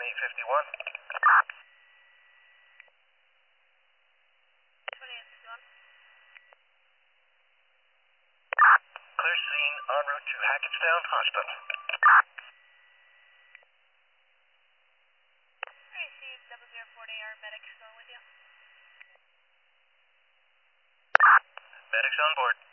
2051. 2051. Clear scene en route to Hackettstown Hospital. Receive 0040, our medic's going with you. Medics on board.